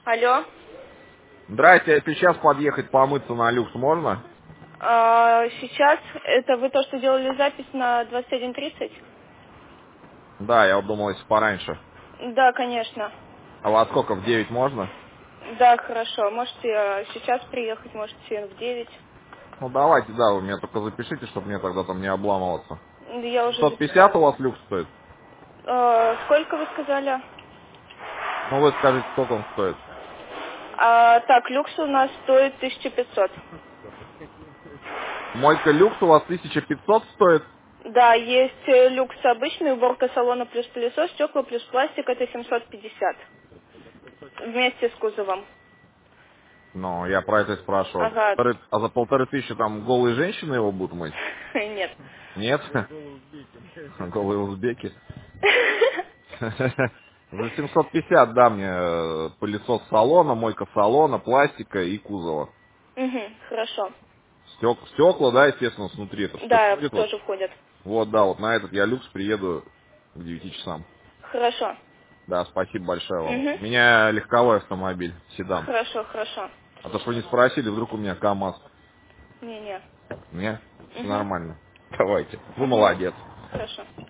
Алло. Здрасте, если сейчас подъехать помыться на люкс можно? Сейчас, это вы то, что делали запись на 21:30? Да, я вот думал, если пораньше. Да, конечно. А во сколько, в 9 можно? Да, хорошо. Можете сейчас приехать, можете в 9. Ну давайте, да, вы меня только запишите, чтобы мне тогда там не обламываться. Я уже 650 у записала. вас люкс стоит? Сколько вы сказали? Ну вы скажите, сколько он стоит. Так, люкс у нас стоит 1500. Мойка люкс у вас 1500 стоит? Да, есть люкс обычный, уборка салона плюс пылесос, стекла плюс пластик, это 750. Вместе с кузовом. Ну, я про это и спрашиваю. Ага. А за 1500 там голые женщины его будут мыть? Нет. Нет? Голые узбеки. За 750, да, мне пылесос салона, мойка салона, пластика и кузова. Угу, хорошо. Стекла, да, естественно, внутри это все Да, входит. Вот, тоже входят. вот, да, вот на этот я люкс приеду к 9 часам. Хорошо. Да, спасибо большое вам. Угу. У меня легковой автомобиль, седан. Хорошо, хорошо. А то, что вы не спросили, вдруг у меня КамАЗ. Не-не. Не? Все Угу. нормально. Давайте. Вы Угу. молодец. Хорошо.